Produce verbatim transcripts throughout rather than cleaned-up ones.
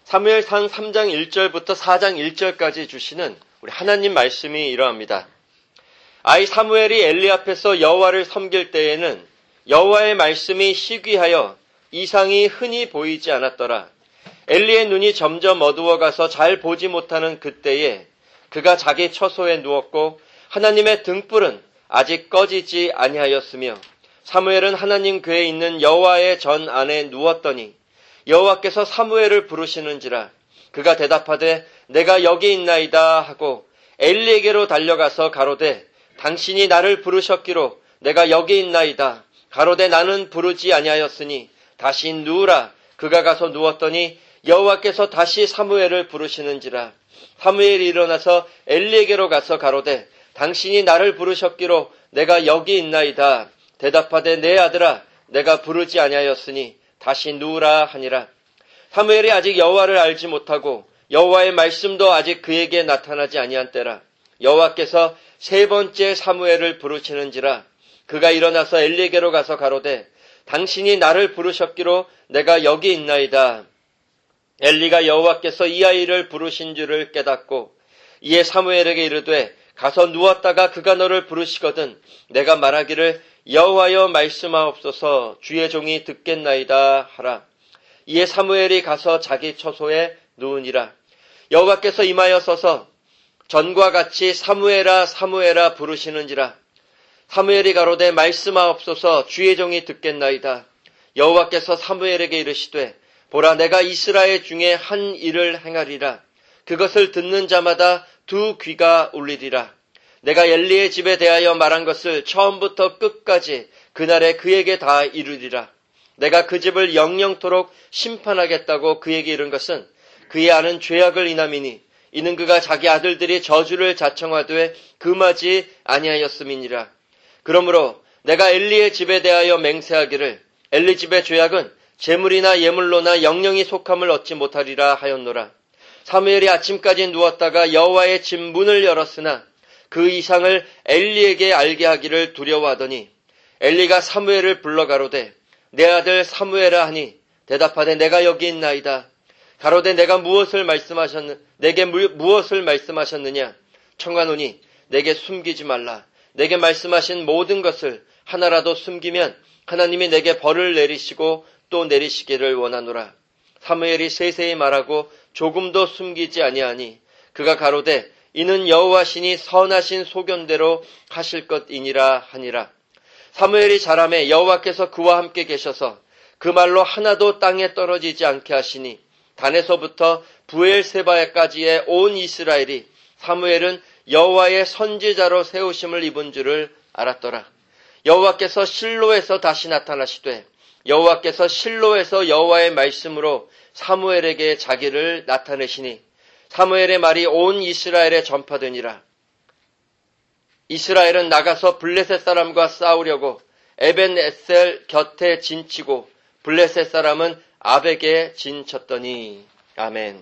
사무엘상 삼 장 일 절부터 사 장 일 절까지 주시는 우리 하나님 말씀이 이러합니다. 아이 사무엘이 엘리 앞에서 여호와를 섬길 때에는 여호와의 말씀이 희귀하여 이상이 흔히 보이지 않았더라. 엘리의 눈이 점점 어두워가서 잘 보지 못하는 그때에 그가 자기 처소에 누웠고 하나님의 등불은 아직 꺼지지 아니하였으며 사무엘은 하나님 궤에 있는 여호와의 전 안에 누웠더니 여호와께서 사무엘을 부르시는지라. 그가 대답하되 내가 여기 있나이다 하고 엘리에게로 달려가서 가로되 당신이 나를 부르셨기로 내가 여기 있나이다. 가로되 나는 부르지 아니하였으니 다시 누우라. 그가 가서 누웠더니 여호와께서 다시 사무엘을 부르시는지라. 사무엘이 일어나서 엘리에게로 가서 가로되 당신이 나를 부르셨기로 내가 여기 있나이다. 대답하되 내 아들아 내가 부르지 아니하였으니 다시 누우라 하니라. 사무엘이 아직 여호와를 알지 못하고 여호와의 말씀도 아직 그에게 나타나지 아니한 때라. 여호와께서 세 번째 사무엘을 부르시는지라. 그가 일어나서 엘리에게로 가서 가로되 당신이 나를 부르셨기로 내가 여기 있나이다. 엘리가 여호와께서 이 아이를 부르신 줄을 깨닫고 이에 사무엘에게 이르되 가서 누웠다가 그가 너를 부르시거든 내가 말하기를 여호와여 말씀하옵소서 주의 종이 듣겠나이다 하라. 이에 사무엘이 가서 자기 처소에 누우니라. 여호와께서 임하여 서서 전과 같이 사무엘아 사무엘아 부르시는지라. 사무엘이 가로되 말씀하옵소서 주의 종이 듣겠나이다. 여호와께서 사무엘에게 이르시되 보라 내가 이스라엘 중에 한 일을 행하리라. 그것을 듣는 자마다 두 귀가 울리리라. 내가 엘리의 집에 대하여 말한 것을 처음부터 끝까지 그날에 그에게 다 이루리라. 내가 그 집을 영영토록 심판하겠다고 그에게 이른 것은 그의 아는 죄악을 인함이니 이는 그가 자기 아들들이 저주를 자청하되 금하지 아니하였음이니라. 그러므로 내가 엘리의 집에 대하여 맹세하기를 엘리 집의 죄악은 재물이나 예물로나 영영이 속함을 얻지 못하리라 하였노라. 사무엘이 아침까지 누웠다가 여호와의 집 문을 열었으나 그 이상을 엘리에게 알게 하기를 두려워하더니 엘리가 사무엘을 불러 가로되 내 아들 사무엘아 하니 대답하되 내가 여기 있나이다. 가로되 내가 무엇을 말씀하셨느 내게 무, 무엇을 말씀하셨느냐. 청하노니 내게 숨기지 말라. 내게 말씀하신 모든 것을 하나라도 숨기면 하나님이 내게 벌을 내리시고 또 내리시기를 원하노라. 사무엘이 세세히 말하고 조금도 숨기지 아니하니 그가 가로되 이는 여호와시니 선하신 소견대로 하실 것이니라 하니라. 사무엘이 자라매 여호와께서 그와 함께 계셔서 그 말로 하나도 땅에 떨어지지 않게 하시니 단에서부터 부엘세바에까지의 온 이스라엘이 사무엘은 여호와의 선지자로 세우심을 입은 줄을 알았더라. 여호와께서 실로에서 다시 나타나시되 여호와께서 실로에서 여호와의 말씀으로 사무엘에게 자기를 나타내시니 사무엘의 말이 온 이스라엘에 전파되니라. 이스라엘은 나가서 블레셋 사람과 싸우려고 에벤에셀 곁에 진치고 블레셋 사람은 아벡에 진쳤더니. 아멘.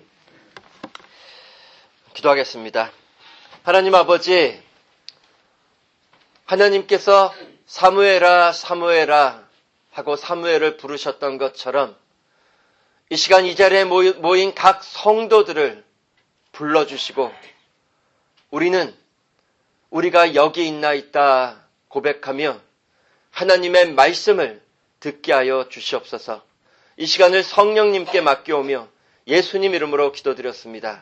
기도하겠습니다. 하나님 아버지, 하나님께서 사무엘아 사무엘아 하고 사무엘을 부르셨던 것처럼 이 시간 이 자리에 모인 각 성도들을 불러주시고 우리는 우리가 여기 있나이다 고백하며 하나님의 말씀을 듣게 하여 주시옵소서. 이 시간을 성령님께 맡겨오며 예수님 이름으로 기도드렸습니다.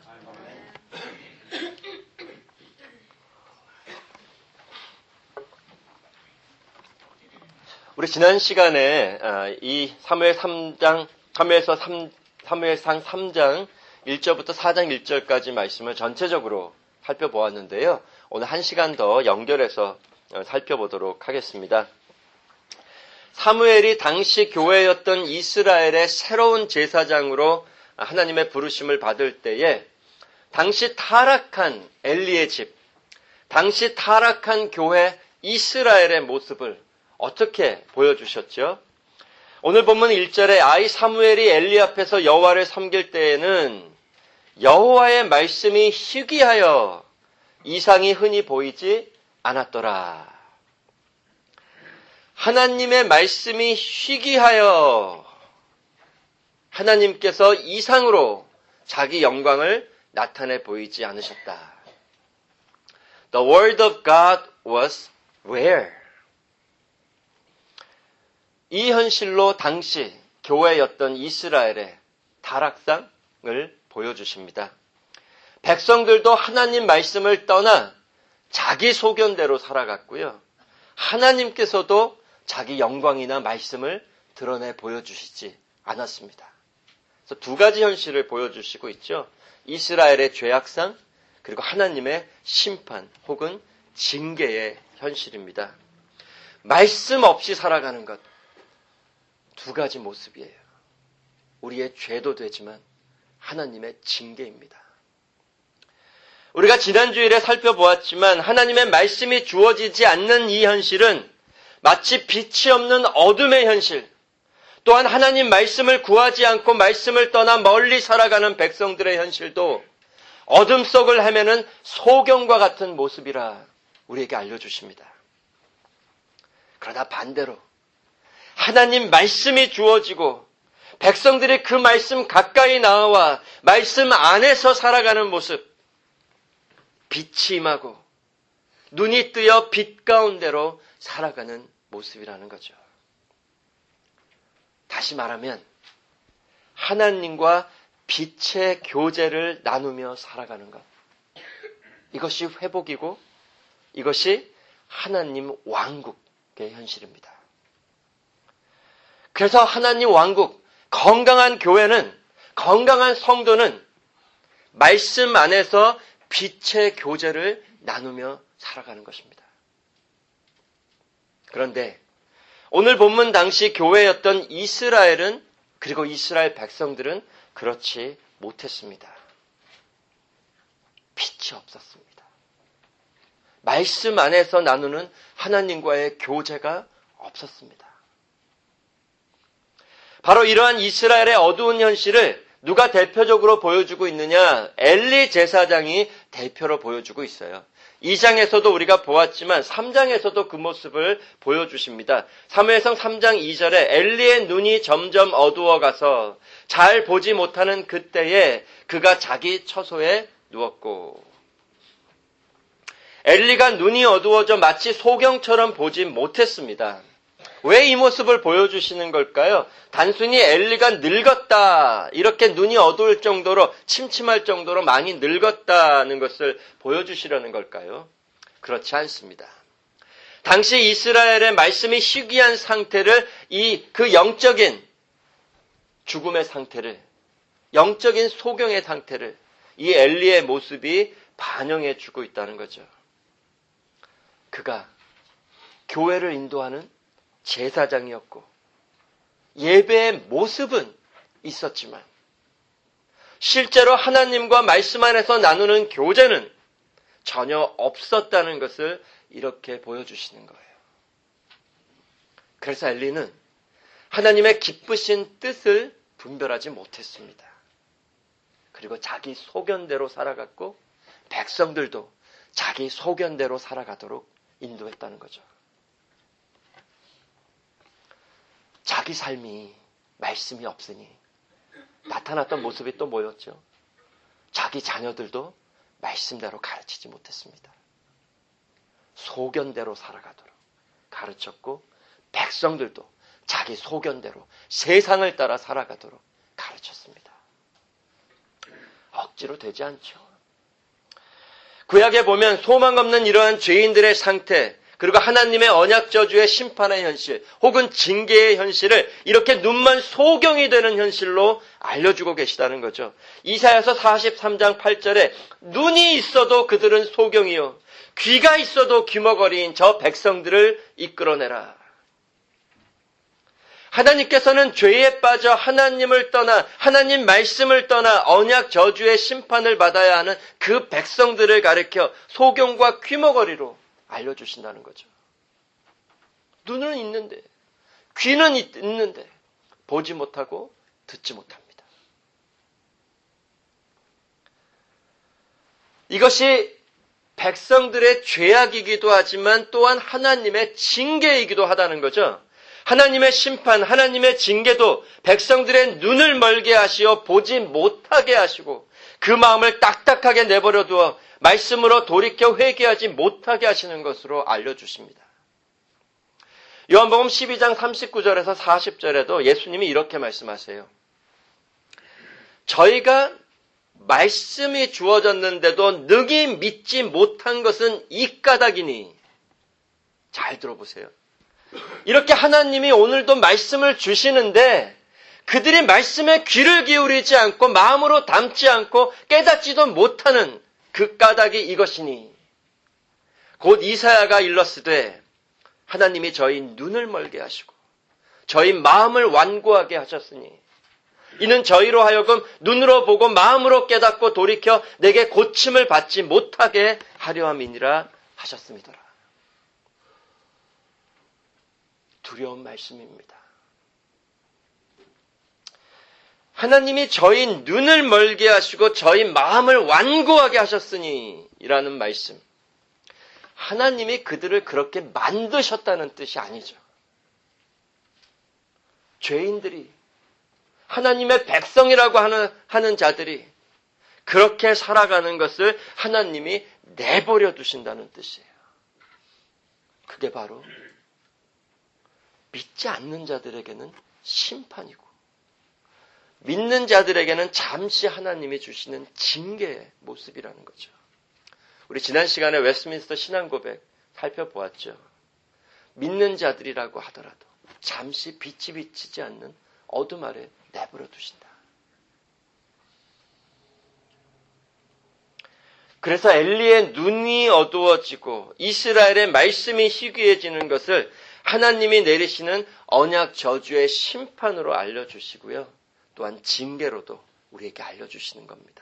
우리 지난 시간에 이 사무엘 삼 장, 사무엘서 삼, 사무엘상 삼 장 일 절부터 사 장 일 절까지 말씀을 전체적으로 살펴보았는데요. 오늘 한 시간 더 연결해서 살펴보도록 하겠습니다. 사무엘이 당시 교회였던 이스라엘의 새로운 제사장으로 하나님의 부르심을 받을 때에 당시 타락한 엘리의 집, 당시 타락한 교회 이스라엘의 모습을 어떻게 보여주셨죠? 오늘 본문 일 절에 아이 사무엘이 엘리 앞에서 여호와를 섬길 때에는 여호와의 말씀이 희귀하여 이상이 흔히 보이지 않았더라. 하나님의 말씀이 희귀하여 하나님께서 이상으로 자기 영광을 나타내 보이지 않으셨다. The word of God was rare. 이 현실로 당시 교회였던 이스라엘의 타락상을 보여주십니다. 백성들도 하나님 말씀을 떠나 자기 소견대로 살아갔고요. 하나님께서도 자기 영광이나 말씀을 드러내 보여주시지 않았습니다. 그래서 두 가지 현실을 보여주시고 있죠. 이스라엘의 죄악상, 그리고 하나님의 심판 혹은 징계의 현실입니다. 말씀 없이 살아가는 것, 두 가지 모습이에요. 우리의 죄도 되지만 하나님의 징계입니다. 우리가 지난주일에 살펴보았지만 하나님의 말씀이 주어지지 않는 이 현실은 마치 빛이 없는 어둠의 현실, 또한 하나님 말씀을 구하지 않고 말씀을 떠나 멀리 살아가는 백성들의 현실도 어둠 속을 헤매는 소경과 같은 모습이라 우리에게 알려주십니다. 그러나 반대로 하나님 말씀이 주어지고 백성들이 그 말씀 가까이 나와 말씀 안에서 살아가는 모습, 빛이 임하고 눈이 뜨여 빛 가운데로 살아가는 모습이라는 거죠. 다시 말하면 하나님과 빛의 교제를 나누며 살아가는 것, 이것이 회복이고 이것이 하나님 왕국의 현실입니다. 그래서 하나님 왕국, 건강한 교회는, 건강한 성도는 말씀 안에서 빛의 교제를 나누며 살아가는 것입니다. 그런데 오늘 본문 당시 교회였던 이스라엘은, 그리고 이스라엘 백성들은 그렇지 못했습니다. 빛이 없었습니다. 말씀 안에서 나누는 하나님과의 교제가 없었습니다. 바로 이러한 이스라엘의 어두운 현실을 누가 대표적으로 보여주고 있느냐? 엘리 제사장이 대표로 보여주고 있어요. 이 장에서도 우리가 보았지만 삼 장에서도 그 모습을 보여주십니다. 사무엘상 삼 장 이 절에 엘리의 눈이 점점 어두워가서 잘 보지 못하는 그때에 그가 자기 처소에 누웠고, 엘리가 눈이 어두워져 마치 소경처럼 보지 못했습니다. 왜 이 모습을 보여주시는 걸까요? 단순히 엘리가 늙었다, 이렇게 눈이 어두울 정도로, 침침할 정도로 많이 늙었다는 것을 보여주시려는 걸까요? 그렇지 않습니다. 당시 이스라엘의 말씀이 희귀한 상태를, 이 그 영적인 죽음의 상태를, 영적인 소경의 상태를 이 엘리의 모습이 반영해 주고 있다는 거죠. 그가 교회를 인도하는 제사장이었고 예배의 모습은 있었지만 실제로 하나님과 말씀 안에서 나누는 교제는 전혀 없었다는 것을 이렇게 보여주시는 거예요. 그래서 엘리는 하나님의 기쁘신 뜻을 분별하지 못했습니다. 그리고 자기 소견대로 살아갔고 백성들도 자기 소견대로 살아가도록 인도했다는 거죠. 자기 삶이 말씀이 없으니 나타났던 모습이 또 뭐였죠? 자기 자녀들도 말씀대로 가르치지 못했습니다. 소견대로 살아가도록 가르쳤고 백성들도 자기 소견대로 세상을 따라 살아가도록 가르쳤습니다. 억지로 되지 않죠. 구약에 보면 소망 없는 이러한 죄인들의 상태, 그리고 하나님의 언약 저주의 심판의 현실 혹은 징계의 현실을 이렇게 눈만 소경이 되는 현실로 알려주고 계시다는 거죠. 이사야서 사십삼 장 팔 절에 눈이 있어도 그들은 소경이요 귀가 있어도 귀머거리인 저 백성들을 이끌어내라. 하나님께서는 죄에 빠져 하나님을 떠나 하나님 말씀을 떠나 언약 저주의 심판을 받아야 하는 그 백성들을 가리켜 소경과 귀머거리로 알려주신다는 거죠. 눈은 있는데, 귀는 있는데 보지 못하고 듣지 못합니다. 이것이 백성들의 죄악이기도 하지만 또한 하나님의 징계이기도 하다는 거죠. 하나님의 심판, 하나님의 징계도 백성들의 눈을 멀게 하시어 보지 못하게 하시고 그 마음을 딱딱하게 내버려 두어 말씀으로 돌이켜 회개하지 못하게 하시는 것으로 알려주십니다. 요한복음 십이 장 삼십구 절에서 사십 절에도 예수님이 이렇게 말씀하세요. 저희가 말씀이 주어졌는데도 능히 믿지 못한 것은 이 까닭이니. 잘 들어보세요. 이렇게 하나님이 오늘도 말씀을 주시는데 그들이 말씀에 귀를 기울이지 않고 마음으로 담지 않고 깨닫지도 못하는 그 까닭이 이것이니. 곧 이사야가 일렀으되 하나님이 저희 눈을 멀게 하시고 저희 마음을 완고하게 하셨으니 이는 저희로 하여금 눈으로 보고 마음으로 깨닫고 돌이켜 내게 고침을 받지 못하게 하려 함이니라 하셨습니다. 두려운 말씀입니다. 하나님이 저희 눈을 멀게 하시고 저희 마음을 완고하게 하셨으니 이라는 말씀. 하나님이 그들을 그렇게 만드셨다는 뜻이 아니죠. 죄인들이 하나님의 백성이라고 하는, 하는 자들이 그렇게 살아가는 것을 하나님이 내버려 두신다는 뜻이에요. 그게 바로 믿지 않는 자들에게는 심판이고 믿는 자들에게는 잠시 하나님이 주시는 징계의 모습이라는 거죠. 우리 지난 시간에 웨스트민스터 신앙고백 살펴보았죠. 믿는 자들이라고 하더라도 잠시 빛이 비치지 않는 어둠 아래 내버려 두신다. 그래서 엘리의 눈이 어두워지고 이스라엘의 말씀이 희귀해지는 것을 하나님이 내리시는 언약 저주의 심판으로 알려주시고요. 또한 징계로도 우리에게 알려주시는 겁니다.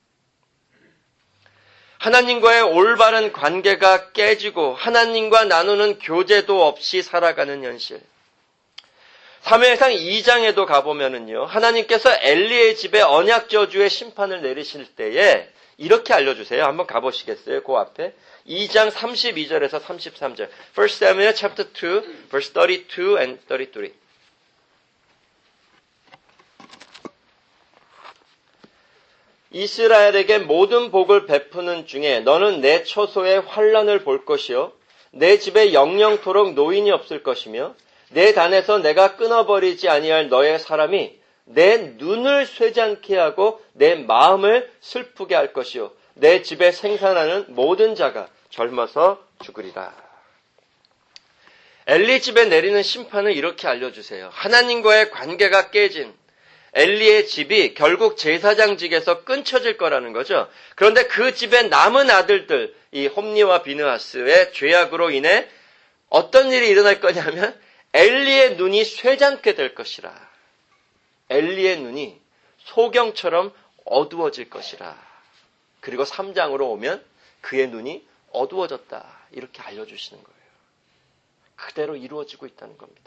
하나님과의 올바른 관계가 깨지고 하나님과 나누는 교제도 없이 살아가는 현실. 사무엘상 이 장에도 가보면은요, 하나님께서 엘리의 집에 언약 저주의 심판을 내리실 때에 이렇게 알려주세요. 한번 가보시겠어요? 그 앞에 이 장 삼십이 절에서 삼십삼 절. First Samuel chapter two, verse thirty-two and thirty-three. 이스라엘에게 모든 복을 베푸는 중에 너는 내 처소에 환난을 볼 것이요 내 집에 영영토록 노인이 없을 것이며 내 단에서 내가 끊어버리지 아니할 너의 사람이 내 눈을 쇠잔케 하고 내 마음을 슬프게 할 것이요 내 집에 생산하는 모든 자가 젊어서 죽으리라. 엘리 집에 내리는 심판을 이렇게 알려주세요. 하나님과의 관계가 깨진 엘리의 집이 결국 제사장직에서 끊쳐질 거라는 거죠. 그런데 그 집에 남은 아들들, 이 홈니와 비느하스의 죄악으로 인해 어떤 일이 일어날 거냐면 엘리의 눈이 쇠잔게 될 것이라. 엘리의 눈이 소경처럼 어두워질 것이라. 그리고 삼 장으로 오면 그의 눈이 어두워졌다. 이렇게 알려주시는 거예요. 그대로 이루어지고 있다는 겁니다.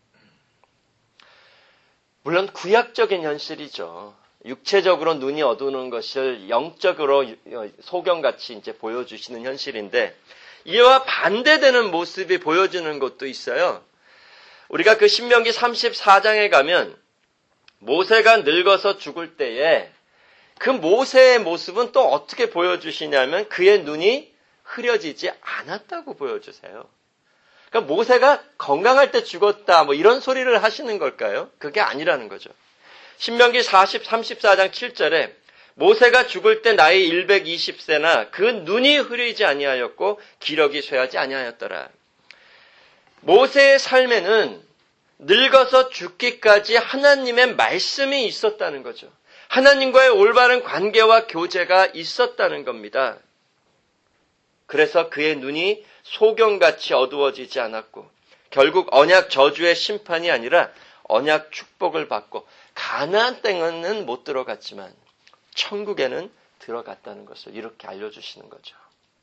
물론 구약적인 현실이죠. 육체적으로 눈이 어두우는 것을 영적으로 소경같이 이제 보여주시는 현실인데 이와 반대되는 모습이 보여지는 것도 있어요. 우리가 그 신명기 삼십사 장에 가면 모세가 늙어서 죽을 때에 그 모세의 모습은 또 어떻게 보여주시냐면 그의 눈이 흐려지지 않았다고 보여주세요. 그러니까 모세가 건강할 때 죽었다 뭐 이런 소리를 하시는 걸까요? 그게 아니라는 거죠. 신명기 사십, 삼십사 장 칠 절에 모세가 죽을 때 나이 백이십 세나 그 눈이 흐리지 아니하였고 기력이 쇠하지 아니하였더라. 모세의 삶에는 늙어서 죽기까지 하나님의 말씀이 있었다는 거죠. 하나님과의 올바른 관계와 교제가 있었다는 겁니다. 그래서 그의 눈이 소경같이 어두워지지 않았고 결국 언약 저주의 심판이 아니라 언약 축복을 받고 가나안 땅에는 못 들어갔지만 천국에는 들어갔다는 것을 이렇게 알려주시는 거죠.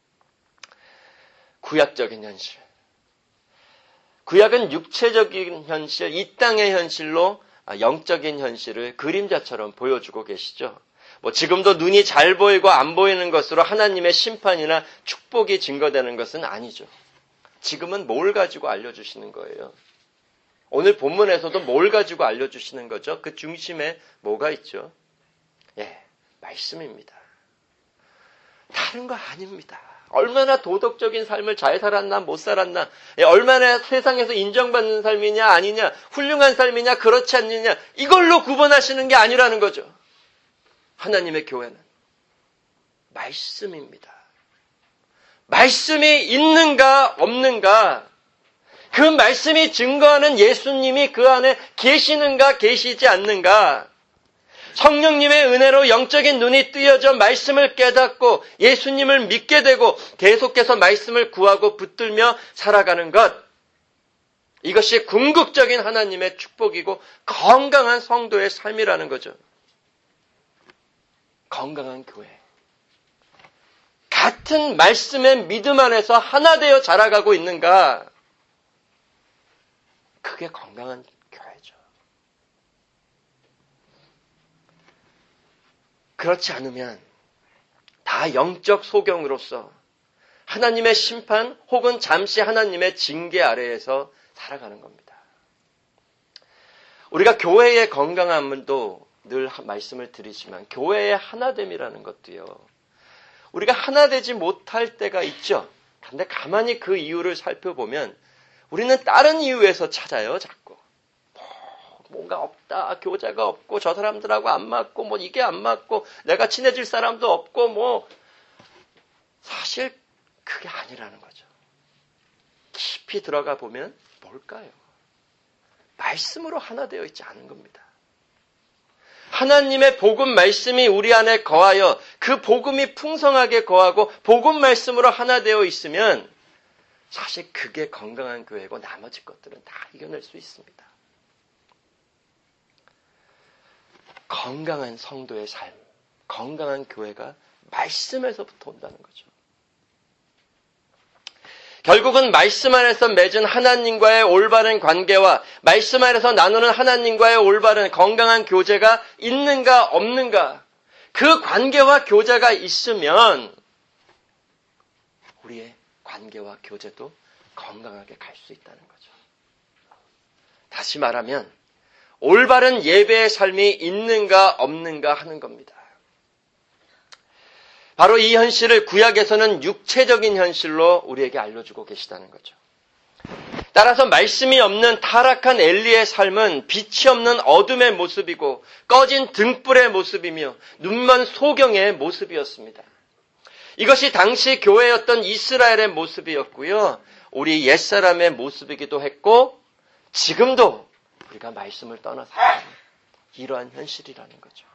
구약적인 현실. 구약은 육체적인 현실, 이 땅의 현실로 영적인 현실을 그림자처럼 보여주고 계시죠. 뭐 지금도 눈이 잘 보이고 안 보이는 것으로 하나님의 심판이나 축복이 증거되는 것은 아니죠. 지금은 뭘 가지고 알려주시는 거예요? 오늘 본문에서도 뭘 가지고 알려주시는 거죠? 그 중심에 뭐가 있죠? 예, 말씀입니다. 다른 거 아닙니다. 얼마나 도덕적인 삶을 잘 살았나 못 살았나, 예, 얼마나 세상에서 인정받는 삶이냐 아니냐, 훌륭한 삶이냐 그렇지 않느냐, 이걸로 구분하시는 게 아니라는 거죠. 하나님의 교회는 말씀입니다. 말씀이 있는가 없는가, 그 말씀이 증거하는 예수님이 그 안에 계시는가 계시지 않는가, 성령님의 은혜로 영적인 눈이 뜨여져 말씀을 깨닫고 예수님을 믿게 되고 계속해서 말씀을 구하고 붙들며 살아가는 것, 이것이 궁극적인 하나님의 축복이고 건강한 성도의 삶이라는 거죠. 건강한 교회. 같은 말씀의 믿음 안에서 하나 되어 자라가고 있는가? 그게 건강한 교회죠. 그렇지 않으면 다 영적 소경으로서 하나님의 심판 혹은 잠시 하나님의 징계 아래에서 살아가는 겁니다. 우리가 교회의 건강함도 늘 말씀을 드리지만 교회의 하나됨이라는 것도요, 우리가 하나 되지 못할 때가 있죠. 근데 가만히 그 이유를 살펴보면 우리는 다른 이유에서 찾아요, 자꾸. 뭔가 없다, 교제가 없고 저 사람들하고 안 맞고 뭐 이게 안 맞고 내가 친해질 사람도 없고 뭐, 사실 그게 아니라는 거죠. 깊이 들어가 보면 뭘까요? 말씀으로 하나 되어 있지 않은 겁니다. 하나님의 복음 말씀이 우리 안에 거하여 그 복음이 풍성하게 거하고 복음 말씀으로 하나 되어 있으면 사실 그게 건강한 교회고 나머지 것들은 다 이겨낼 수 있습니다. 건강한 성도의 삶, 건강한 교회가 말씀에서부터 온다는 거죠. 결국은 말씀 안에서 맺은 하나님과의 올바른 관계와 말씀 안에서 나누는 하나님과의 올바른 건강한 교제가 있는가 없는가, 그 관계와 교제가 있으면 우리의 관계와 교제도 건강하게 갈 수 있다는 거죠. 다시 말하면 올바른 예배의 삶이 있는가 없는가 하는 겁니다. 바로 이 현실을 구약에서는 육체적인 현실로 우리에게 알려주고 계시다는 거죠. 따라서 말씀이 없는 타락한 엘리의 삶은 빛이 없는 어둠의 모습이고 꺼진 등불의 모습이며 눈먼 소경의 모습이었습니다. 이것이 당시 교회였던 이스라엘의 모습이었고요, 우리 옛사람의 모습이기도 했고 지금도 우리가 말씀을 떠나서 이러한 현실이라는 거죠.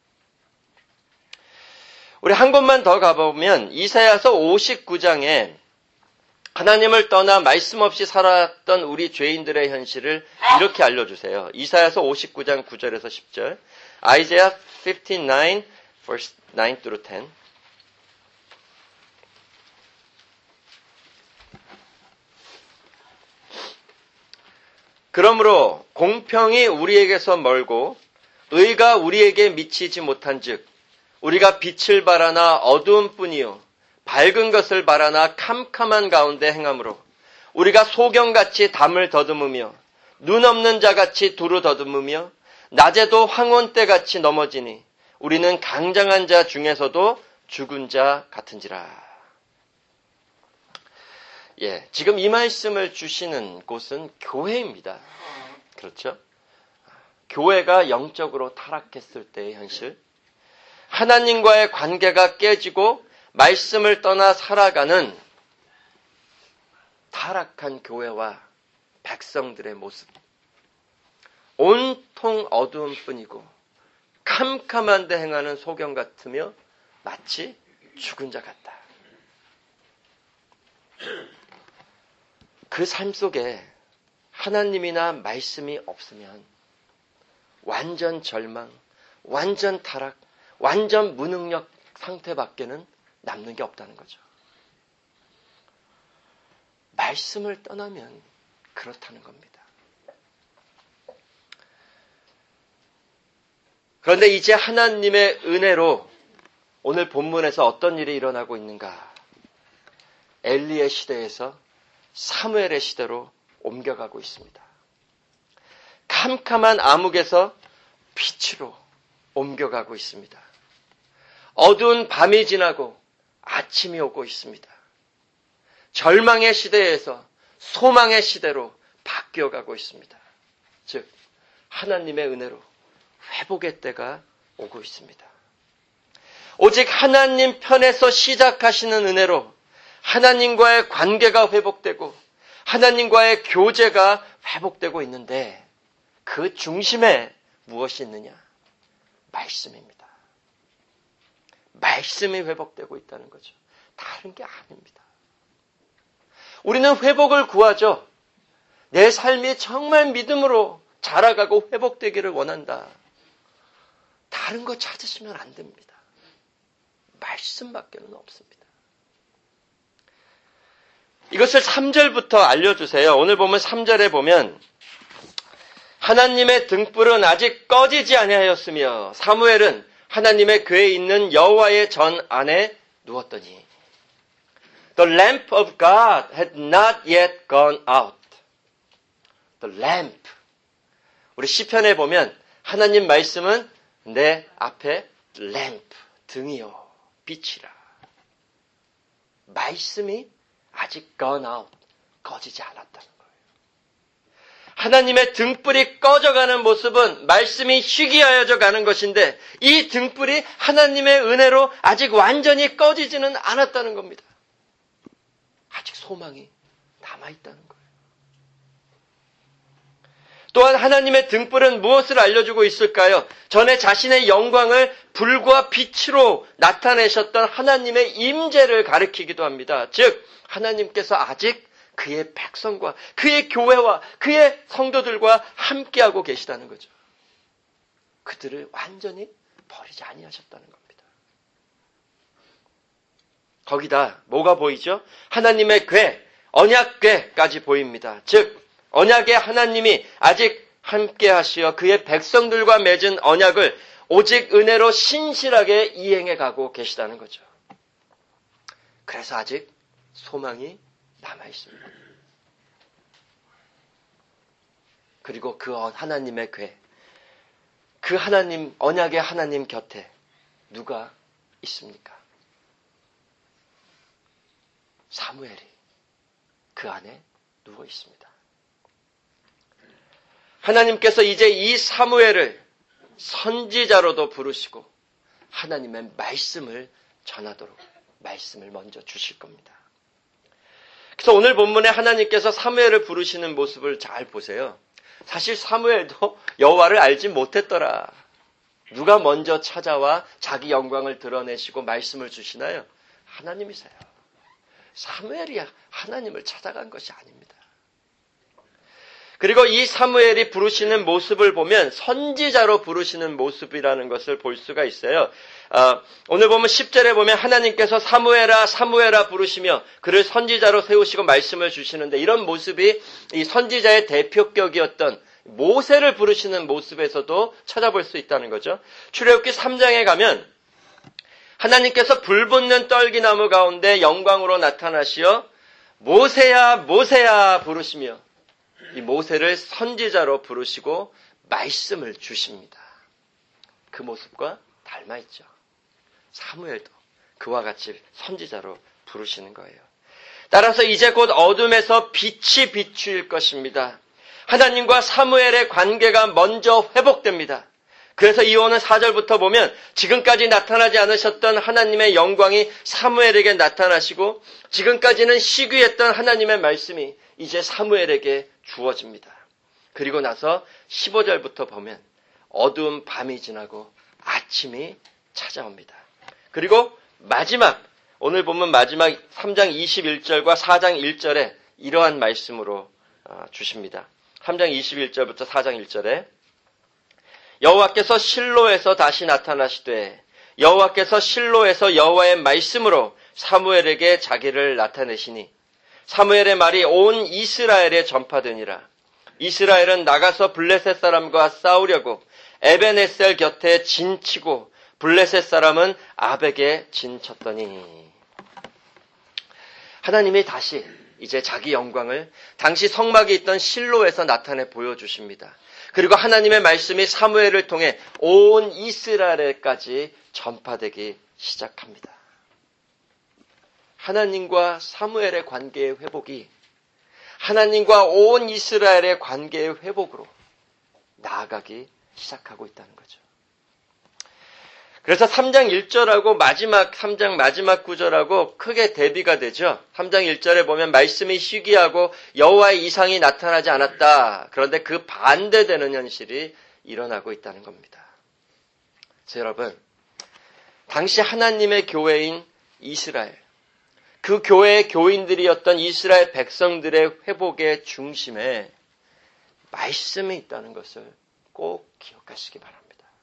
우리 한 곳만 더 가보면 이사야서 오십구 장에 하나님을 떠나 말씀 없이 살았던 우리 죄인들의 현실을 이렇게 알려주세요. 이사야서 오십구 장 구 절에서 십 절. Isaiah fifty-nine, verse nine through ten. 그러므로 공평이 우리에게서 멀고 의가 우리에게 미치지 못한즉 우리가 빛을 바라나 어두운 뿐이요 밝은 것을 바라나 캄캄한 가운데 행함으로 우리가 소경같이 담을 더듬으며 눈 없는 자같이 두루 더듬으며 낮에도 황혼 때같이 넘어지니 우리는 강장한 자 중에서도 죽은 자 같은지라. 예, 지금 이 말씀을 주시는 곳은 교회입니다. 그렇죠? 교회가 영적으로 타락했을 때의 현실, 하나님과의 관계가 깨지고 말씀을 떠나 살아가는 타락한 교회와 백성들의 모습. 온통 어두운 뿐이고 캄캄한 데 행하는 소경 같으며 마치 죽은 자 같다. 그 삶 속에 하나님이나 말씀이 없으면 완전 절망, 완전 타락, 완전 무능력 상태밖에는 남는 게 없다는 거죠. 말씀을 떠나면 그렇다는 겁니다. 그런데 이제 하나님의 은혜로 오늘 본문에서 어떤 일이 일어나고 있는가? 엘리의 시대에서 사무엘의 시대로 옮겨가고 있습니다. 캄캄한 암흑에서 빛으로 옮겨가고 있습니다. 어두운 밤이 지나고 아침이 오고 있습니다. 절망의 시대에서 소망의 시대로 바뀌어가고 있습니다. 즉 하나님의 은혜로 회복의 때가 오고 있습니다. 오직 하나님 편에서 시작하시는 은혜로 하나님과의 관계가 회복되고 하나님과의 교제가 회복되고 있는데 그 중심에 무엇이 있느냐? 말씀입니다. 말씀이 회복되고 있다는 거죠. 다른 게 아닙니다. 우리는 회복을 구하죠. 내 삶이 정말 믿음으로 자라가고 회복되기를 원한다. 다른 거 찾으시면 안 됩니다. 말씀밖에는 없습니다. 이것을 삼 절부터 알려주세요. 오늘 보면 삼 절에 보면 하나님의 등불은 아직 꺼지지 아니하였으며 사무엘은 하나님의 궤에 있는 여호와의 전 안에 누웠더니 The lamp of God had not yet gone out. The lamp. 우리 시편에 보면 하나님 말씀은 내 앞에 램프, 등이요, 빛이라. 말씀이 아직 gone out, 꺼지지 않았다는 거예요. 하나님의 등불이 꺼져가는 모습은 말씀이 희귀하여져 가는 것인데 이 등불이 하나님의 은혜로 아직 완전히 꺼지지는 않았다는 겁니다. 아직 소망이 남아있다는 거예요. 또한 하나님의 등불은 무엇을 알려주고 있을까요? 전에 자신의 영광을 불과 빛으로 나타내셨던 하나님의 임재를 가리키기도 합니다. 즉 하나님께서 아직 그의 백성과 그의 교회와 그의 성도들과 함께하고 계시다는 거죠. 그들을 완전히 버리지 아니하셨다는 겁니다. 거기다 뭐가 보이죠? 하나님의 궤, 언약궤까지 보입니다. 즉 언약의 하나님이 아직 함께 하시어 그의 백성들과 맺은 언약을 오직 은혜로 신실하게 이행해 가고 계시다는 거죠. 그래서 아직 소망이 남아 있습니다. 그리고 그 하나님의 궤, 그 하나님, 언약의 하나님 곁에 누가 있습니까? 사무엘이 그 안에 누워 있습니다. 하나님께서 이제 이 사무엘을 선지자로도 부르시고 하나님의 말씀을 전하도록 말씀을 먼저 주실 겁니다. 그래서 오늘 본문에 하나님께서 사무엘을 부르시는 모습을 잘 보세요. 사실 사무엘도 여호와를 알지 못했더라. 누가 먼저 찾아와 자기 영광을 드러내시고 말씀을 주시나요? 하나님이세요. 사무엘이 하나님을 찾아간 것이 아닙니다. 그리고 이 사무엘이 부르시는 모습을 보면 선지자로 부르시는 모습이라는 것을 볼 수가 있어요. 어, 오늘 보면 십 절에 보면 하나님께서 사무엘아 사무엘아 부르시며 그를 선지자로 세우시고 말씀을 주시는데 이런 모습이 이 선지자의 대표격이었던 모세를 부르시는 모습에서도 찾아볼 수 있다는 거죠. 출애굽기 삼 장에 가면 하나님께서 불붙는 떨기나무 가운데 영광으로 나타나시어 모세야 모세야 부르시며 이 모세를 선지자로 부르시고 말씀을 주십니다. 그 모습과 닮아있죠. 사무엘도 그와 같이 선지자로 부르시는 거예요. 따라서 이제 곧 어둠에서 빛이 비추일 것입니다. 하나님과 사무엘의 관계가 먼저 회복됩니다. 그래서 이어오는 사 절부터 보면 지금까지 나타나지 않으셨던 하나님의 영광이 사무엘에게 나타나시고 지금까지는 시기했던 하나님의 말씀이 이제 사무엘에게 주어집니다. 그리고 나서 십오 절부터 보면 어두운 밤이 지나고 아침이 찾아옵니다. 그리고 마지막 오늘 보면 마지막 삼 장 이십일 절과 사 장 일 절에 이러한 말씀으로 주십니다. 삼 장 이십일 절부터 사 장 일 절에 여호와께서 실로에서 다시 나타나시되 여호와께서 실로에서 여호와의 말씀으로 사무엘에게 자기를 나타내시니 사무엘의 말이 온 이스라엘에 전파되니라. 이스라엘은 나가서 블레셋 사람과 싸우려고 에벤에셀 곁에 진치고 블레셋 사람은 아벡에 진쳤더니 하나님이 다시 이제 자기 영광을 당시 성막에 있던 실로에서 나타내 보여주십니다. 그리고 하나님의 말씀이 사무엘을 통해 온 이스라엘까지 전파되기 시작합니다. 하나님과 사무엘의 관계의 회복이 하나님과 온 이스라엘의 관계의 회복으로 나아가기 시작하고 있다는 거죠. 그래서 삼 장 일 절하고 마지막 삼 장 마지막 구절하고 크게 대비가 되죠. 삼 장 일 절에 보면 말씀이 희귀하고 여호와의 이상이 나타나지 않았다. 그런데 그 반대되는 현실이 일어나고 있다는 겁니다. 그래서 여러분, 당시 하나님의 교회인 이스라엘, 그 교회의 교인들이었던 이스라엘 백성들의 회복의 중심에 말씀이 있다는 것을 꼭 기억하시기 바랍니다.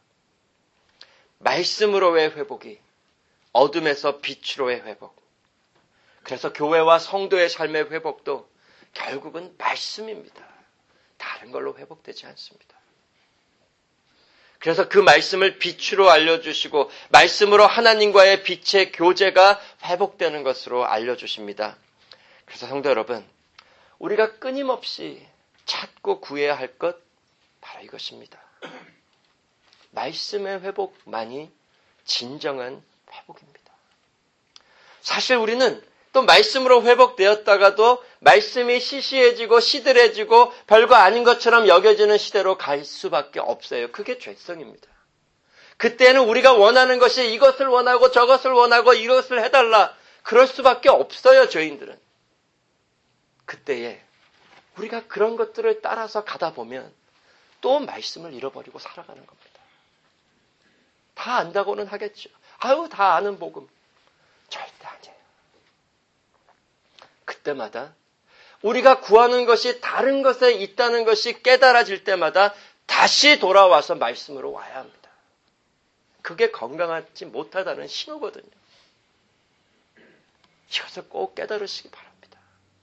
말씀으로의 회복이 어둠에서 빛으로의 회복. 그래서 교회와 성도의 삶의 회복도 결국은 말씀입니다. 다른 걸로 회복되지 않습니다. 그래서 그 말씀을 빛으로 알려주시고 말씀으로 하나님과의 빛의 교제가 회복되는 것으로 알려주십니다. 그래서 성도 여러분, 우리가 끊임없이 찾고 구해야 할 것 바로 이것입니다. 말씀의 회복만이 진정한 회복입니다. 사실 우리는 또 말씀으로 회복되었다가도 말씀이 시시해지고 시들해지고 별거 아닌 것처럼 여겨지는 시대로 갈 수밖에 없어요. 그게 죄성입니다. 그때는 우리가 원하는 것이 이것을 원하고 저것을 원하고 이것을 해달라. 그럴 수밖에 없어요, 죄인들은. 그때에 우리가 그런 것들을 따라서 가다 보면 또 말씀을 잃어버리고 살아가는 겁니다. 다 안다고는 하겠죠. 아유, 다 아는 복음. 절대 아니에요. 그때마다 우리가 구하는 것이 다른 것에 있다는 것이 깨달아질 때마다 다시 돌아와서 말씀으로 와야 합니다. 그게 건강하지 못하다는 신호거든요. 이것을 꼭 깨달으시기 바랍니다.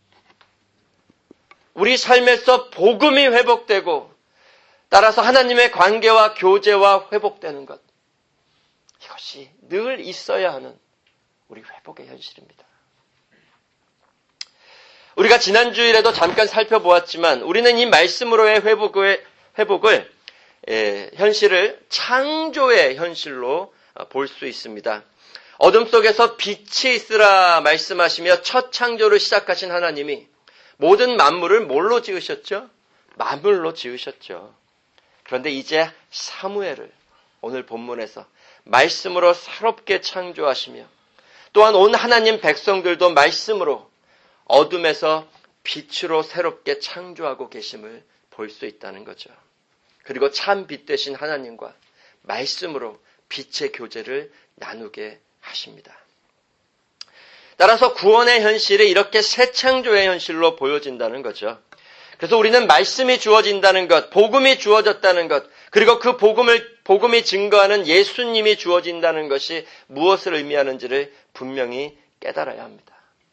우리 삶에서 복음이 회복되고 따라서 하나님의 관계와 교제와 회복되는 것, 이것이 늘 있어야 하는 우리 회복의 현실입니다. 우리가 지난 주일에도 잠깐 살펴보았지만 우리는 이 말씀으로의 회복을, 회복을 에, 현실을 창조의 현실로 볼 수 있습니다. 어둠 속에서 빛이 있으라 말씀하시며 첫 창조를 시작하신 하나님이 모든 만물을 뭘로 지으셨죠? 만물로 지으셨죠. 그런데 이제 사무엘을 오늘 본문에서 말씀으로 새롭게 창조하시며 또한 온 하나님 백성들도 말씀으로 어둠에서 빛으로 새롭게 창조하고 계심을 볼 수 있다는 거죠. 그리고 참 빛 되신 하나님과 말씀으로 빛의 교제를 나누게 하십니다. 따라서 구원의 현실이 이렇게 새 창조의 현실로 보여진다는 거죠. 그래서 우리는 말씀이 주어진다는 것, 복음이 주어졌다는 것, 그리고 그 복음을, 복음이 증거하는 예수님이 주어진다는 것이 무엇을 의미하는지를 분명히 깨달아야 합니다.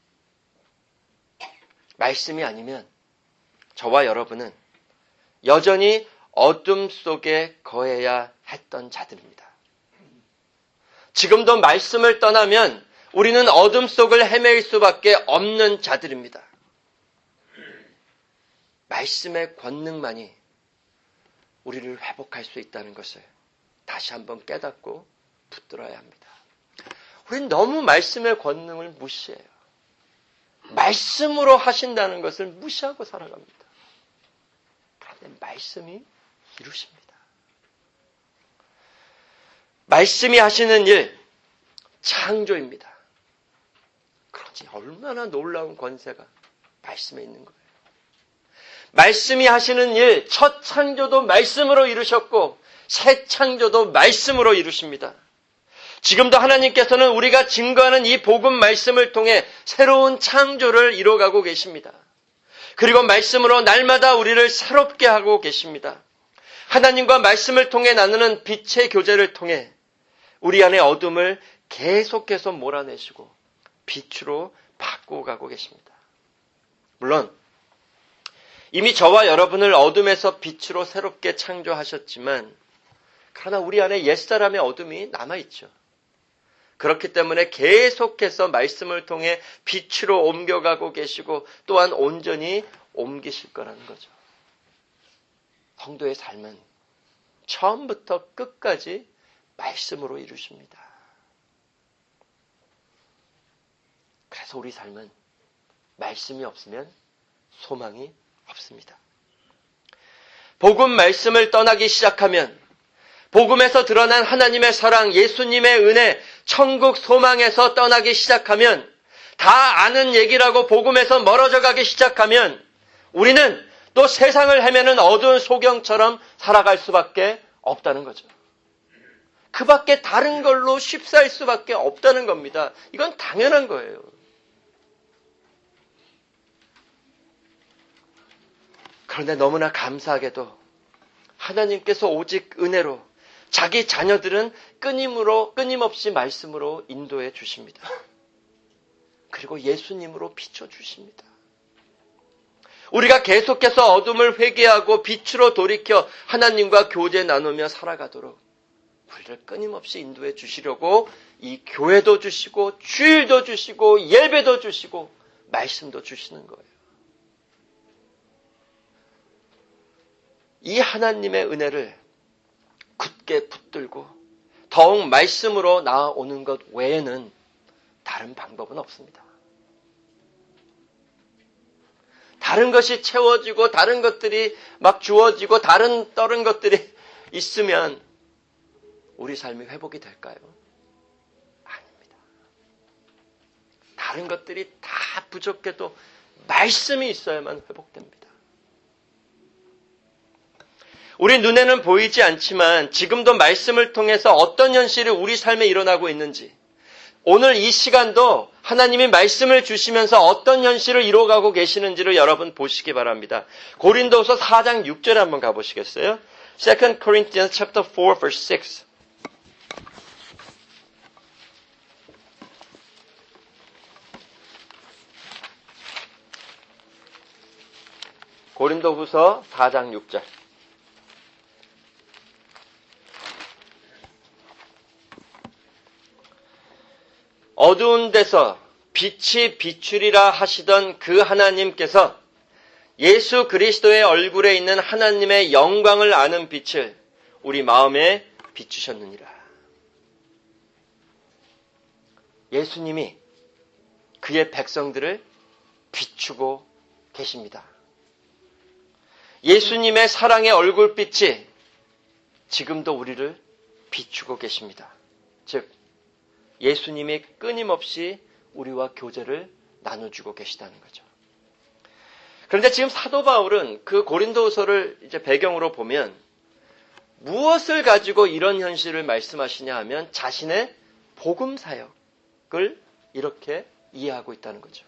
말씀이 아니면 저와 여러분은 여전히 어둠 속에 거해야 했던 자들입니다. 지금도 말씀을 떠나면 우리는 어둠 속을 헤맬 수밖에 없는 자들입니다. 말씀의 권능만이 우리를 회복할 수 있다는 것을 다시 한번 깨닫고 붙들어야 합니다. 우리는 너무 말씀의 권능을 무시해요. 말씀으로 하신다는 것을 무시하고 살아갑니다. 그런데 말씀이 이루십니다. 말씀이 하시는 일, 창조입니다. 그러지 얼마나 놀라운 권세가 말씀에 있는 거예요. 말씀이 하시는 일, 첫 창조도 말씀으로 이루셨고 새 창조도 말씀으로 이루십니다. 지금도 하나님께서는 우리가 증거하는 이 복음 말씀을 통해 새로운 창조를 이뤄가고 계십니다. 그리고 말씀으로 날마다 우리를 새롭게 하고 계십니다. 하나님과 말씀을 통해 나누는 빛의 교제를 통해 우리 안의 어둠을 계속해서 몰아내시고 빛으로 바꾸어 가고 계십니다. 물론 이미 저와 여러분을 어둠에서 빛으로 새롭게 창조하셨지만 그러나 우리 안에 옛사람의 어둠이 남아있죠. 그렇기 때문에 계속해서 말씀을 통해 빛으로 옮겨가고 계시고 또한 온전히 옮기실 거라는 거죠. 성도의 삶은 처음부터 끝까지 말씀으로 이루십니다. 그래서 우리 삶은 말씀이 없으면 소망이 없습니다. 복음 말씀을 떠나기 시작하면 복음에서 드러난 하나님의 사랑, 예수님의 은혜, 천국 소망에서 떠나기 시작하면 다 아는 얘기라고 복음에서 멀어져 가기 시작하면 우리는 또 세상을 헤매는 어두운 소경처럼 살아갈 수밖에 없다는 거죠. 그 밖에 다른 걸로 쉽사할 수밖에 없다는 겁니다. 이건 당연한 거예요. 그런데 너무나 감사하게도 하나님께서 오직 은혜로 자기 자녀들은 끊임으로, 끊임없이 말씀으로 인도해 주십니다. 그리고 예수님으로 비춰주십니다. 우리가 계속해서 어둠을 회개하고 빛으로 돌이켜 하나님과 교제 나누며 살아가도록 우리를 끊임없이 인도해 주시려고 이 교회도 주시고 주일도 주시고 예배도 주시고 말씀도 주시는 거예요. 이 하나님의 은혜를 굳게 붙들고 더욱 말씀으로 나아오는 것 외에는 다른 방법은 없습니다. 다른 것이 채워지고 다른 것들이 막 주어지고 다른 다른 것들이 있으면 우리 삶이 회복이 될까요? 아닙니다. 다른 것들이 다 부족해도 말씀이 있어야만 회복됩니다. 우리 눈에는 보이지 않지만 지금도 말씀을 통해서 어떤 현실이 우리 삶에 일어나고 있는지, 오늘 이 시간도 하나님이 말씀을 주시면서 어떤 현실을 이루어가고 계시는지를 여러분 보시기 바랍니다. 고린도후서 사 장 육 절에 한번 가보시겠어요? Second Corinthians chapter four verse six. 고린도후서 사 장 육 절. 어두운 데서 빛이 비추리라 하시던 그 하나님께서 예수 그리스도의 얼굴에 있는 하나님의 영광을 아는 빛을 우리 마음에 비추셨느니라. 예수님이 그의 백성들을 비추고 계십니다. 예수님의 사랑의 얼굴빛이 지금도 우리를 비추고 계십니다. 즉 예수님이 끊임없이 우리와 교제를 나눠주고 계시다는 거죠. 그런데 지금 사도 바울은 그 고린도후서를 이제 배경으로 보면 무엇을 가지고 이런 현실을 말씀하시냐 하면 자신의 복음 사역을 이렇게 이해하고 있다는 거죠.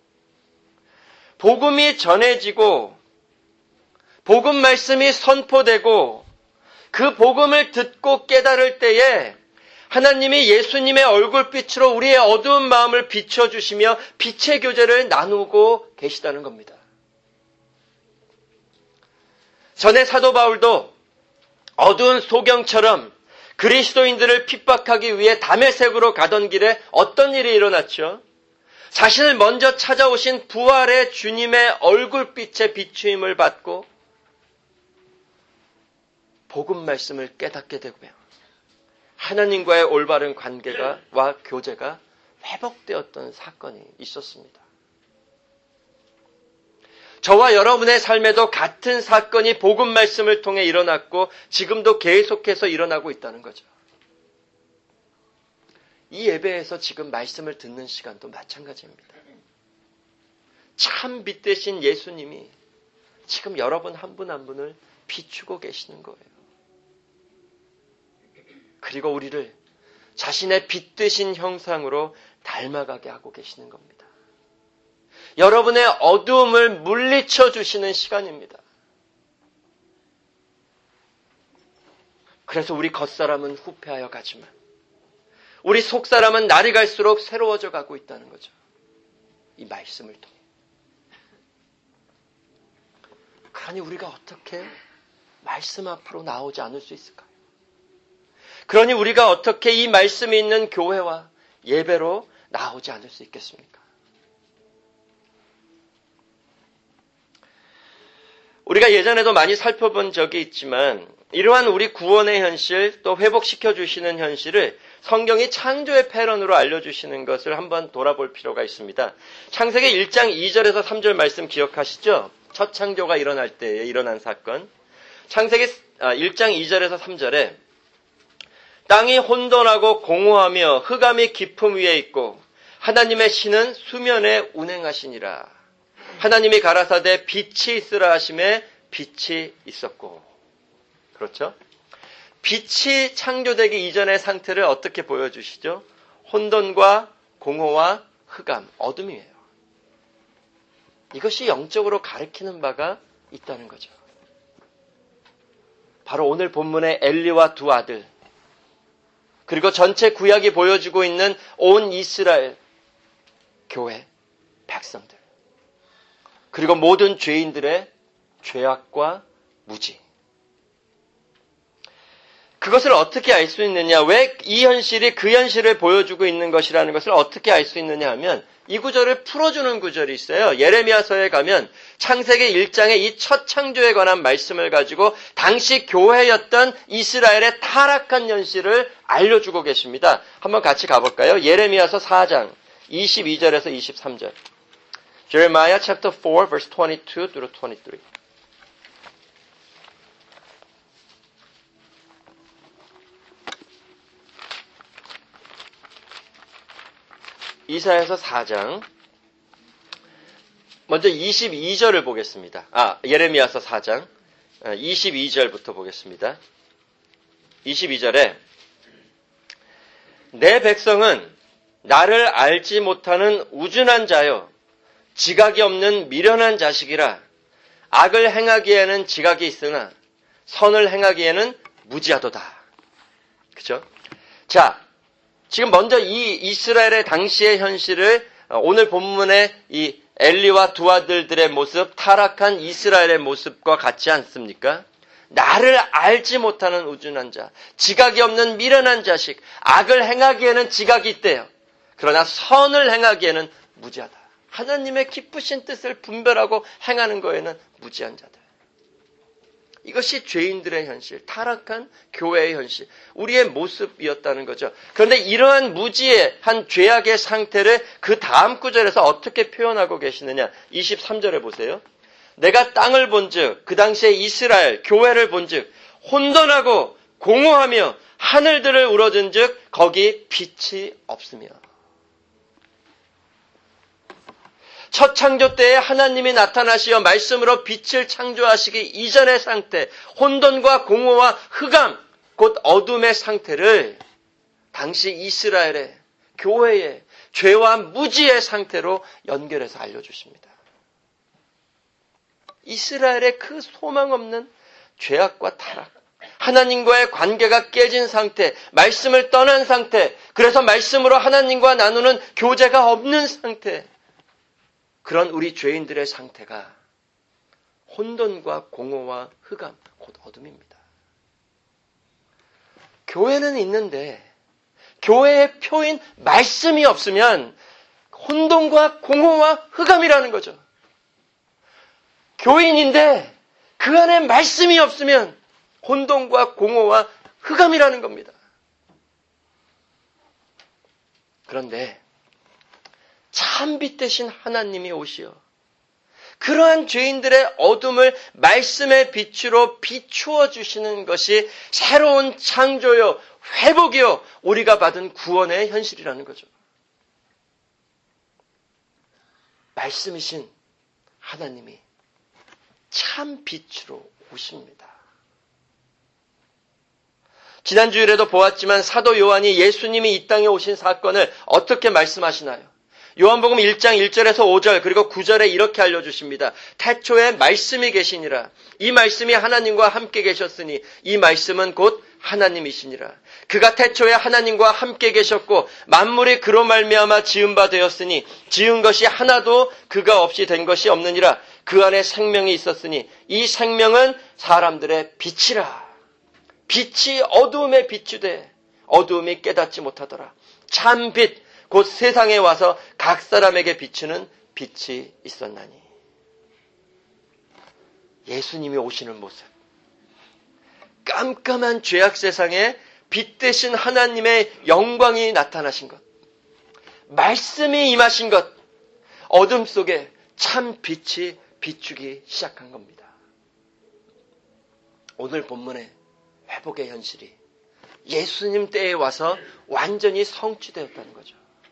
복음이 전해지고 복음 말씀이 선포되고 그 복음을 듣고 깨달을 때에 하나님이 예수님의 얼굴빛으로 우리의 어두운 마음을 비춰주시며 빛의 교제를 나누고 계시다는 겁니다. 전에 사도 바울도 어두운 소경처럼 그리스도인들을 핍박하기 위해 다메섹으로 가던 길에 어떤 일이 일어났죠? 자신을 먼저 찾아오신 부활의 주님의 얼굴빛의 비추임을 받고 복음 말씀을 깨닫게 되고요. 하나님과의 올바른 관계가 와 교제가 회복되었던 사건이 있었습니다. 저와 여러분의 삶에도 같은 사건이 복음 말씀을 통해 일어났고 지금도 계속해서 일어나고 있다는 거죠. 이 예배에서 지금 말씀을 듣는 시간도 마찬가지입니다. 참 빛 되신 예수님이 지금 여러분 한 분 한 분을 비추고 계시는 거예요. 그리고 우리를 자신의 빛 되신 형상으로 닮아가게 하고 계시는 겁니다. 여러분의 어두움을 물리쳐 주시는 시간입니다. 그래서 우리 겉사람은 후패하여 가지만 우리 속사람은 날이 갈수록 새로워져 가고 있다는 거죠. 이 말씀을 통해. 그러니 우리가 어떻게 말씀 앞으로 나오지 않을 수 있을까요? 그러니 우리가 어떻게 이 말씀이 있는 교회와 예배로 나오지 않을 수 있겠습니까? 우리가 예전에도 많이 살펴본 적이 있지만 이러한 우리 구원의 현실 또 회복시켜 주시는 현실을 성경이 창조의 패런으로 알려주시는 것을 한번 돌아볼 필요가 있습니다. 창세기 일 장 이 절에서 삼 절 말씀 기억하시죠? 첫 창조가 일어날 때에 일어난 사건. 창세기 일 장 이 절에서 삼 절에 땅이 혼돈하고 공허하며 흑암이 깊음 위에 있고 하나님의 신은 수면에 운행하시니라. 하나님이 가라사대 빛이 있으라 하심에 빛이 있었고. 그렇죠? 빛이 창조되기 이전의 상태를 어떻게 보여주시죠? 혼돈과 공허와 흑암, 어둠이에요. 이것이 영적으로 가리키는 바가 있다는 거죠. 바로 오늘 본문의 엘리와 두 아들, 그리고 전체 구약이 보여주고 있는 온 이스라엘, 교회, 백성들, 그리고 모든 죄인들의 죄악과 무지. 그것을 어떻게 알 수 있느냐? 왜 이 현실이 그 현실을 보여주고 있는 것이라는 것을 어떻게 알 수 있느냐 하면 이 구절을 풀어주는 구절이 있어요. 예레미야서에 가면 창세기 일 장의 이 첫 창조에 관한 말씀을 가지고 당시 교회였던 이스라엘의 타락한 현실을 알려주고 계십니다. 한번 같이 가볼까요? 예레미야서 사 장 이십이 절에서 이십삼 절. Jeremiah chapter four verse twenty-two through twenty-three. 이사야서 사 장 먼저 이십이 절을 보겠습니다. 아, 예레미야서 사 장 이십이 절부터 보겠습니다. 이십이 절에 내 백성은 나를 알지 못하는 우준한 자요 지각이 없는 미련한 자식이라. 악을 행하기에는 지각이 있으나 선을 행하기에는 무지하도다. 그죠? 자, 지금 먼저 이 이스라엘의 당시의 현실을 오늘 본문의 이 엘리와 두 아들들의 모습, 타락한 이스라엘의 모습과 같지 않습니까? 나를 알지 못하는 우준한 자, 지각이 없는 미련한 자식, 악을 행하기에는 지각이 있대요. 그러나 선을 행하기에는 무지하다. 하나님의 기쁘신 뜻을 분별하고 행하는 거에는 무지한 자들. 이것이 죄인들의 현실, 타락한 교회의 현실, 우리의 모습이었다는 거죠. 그런데 이러한 무지한 죄악의 상태를 그 다음 구절에서 어떻게 표현하고 계시느냐. 이십삼 절에 보세요. 내가 땅을 본즉, 그 당시에 이스라엘 교회를 본즉 혼돈하고 공허하며 하늘들을 우러든즉 거기 빛이 없으며. 첫 창조 때에 하나님이 나타나시어 말씀으로 빛을 창조하시기 이전의 상태, 혼돈과 공허와 흑암, 곧 어둠의 상태를 당시 이스라엘의 교회의 죄와 무지의 상태로 연결해서 알려주십니다. 이스라엘의 그 소망 없는 죄악과 타락, 하나님과의 관계가 깨진 상태, 말씀을 떠난 상태, 그래서 말씀으로 하나님과 나누는 교제가 없는 상태, 그런 우리 죄인들의 상태가 혼돈과 공허와 흑암, 곧 어둠입니다. 교회는 있는데 교회의 표인 말씀이 없으면 혼돈과 공허와 흑암이라는 거죠. 교인인데 그 안에 말씀이 없으면 혼돈과 공허와 흑암이라는 겁니다. 그런데 참빛 대신 하나님이 오시어 그러한 죄인들의 어둠을 말씀의 빛으로 비추어 주시는 것이 새로운 창조요, 회복이요, 우리가 받은 구원의 현실이라는 거죠. 말씀이신 하나님이 참 빛으로 오십니다. 지난 주일에도 보았지만 사도 요한이 예수님이 이 땅에 오신 사건을 어떻게 말씀하시나요? 요한복음 일 장 일 절에서 오 절 그리고 구 절에 이렇게 알려주십니다. 태초에 말씀이 계시니라. 이 말씀이 하나님과 함께 계셨으니 이 말씀은 곧 하나님이시니라. 그가 태초에 하나님과 함께 계셨고 만물이 그로 말미암아 지은 바 되었으니 지은 것이 하나도 그가 없이 된 것이 없느니라. 그 안에 생명이 있었으니 이 생명은 사람들의 빛이라. 빛이 어두움에 비추되 어두움이 깨닫지 못하더라. 참 빛, 곧 세상에 와서 각 사람에게 비추는 빛이 있었나니. 예수님이 오시는 모습, 깜깜한 죄악 세상에 빛 대신 하나님의 영광이 나타나신 것, 말씀이 임하신 것, 어둠 속에 참 빛이 비추기 시작한 겁니다. 오늘 본문의 회복의 현실이 예수님 때에 와서 완전히 성취되었다는 거죠.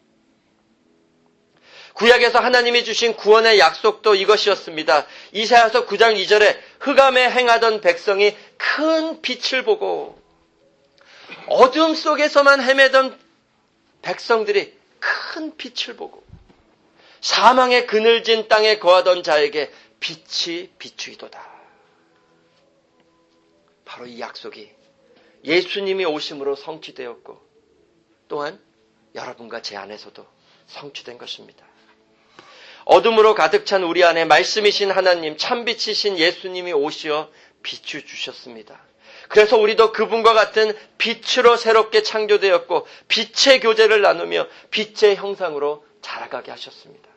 구약에서 하나님이 주신 구원의 약속도 이것이었습니다. 이사야서 구 장 이 절에 흑암에 행하던 백성이 큰 빛을 보고 어둠 속에서만 헤매던 백성들이 큰 빛을 보고 사망의 그늘진 땅에 거하던 자에게 빛이 비추이도다. 바로 이 약속이 예수님이 오심으로 성취되었고 또한 여러분과 제 안에서도 성취된 것입니다. 어둠으로 가득 찬 우리 안에 말씀이신 하나님, 참빛이신 예수님이 오시어 빛을 주셨습니다. 그래서 우리도 그분과 같은 빛으로 새롭게 창조되었고 빛의 교제를 나누며 빛의 형상으로 자라가게 하셨습니다.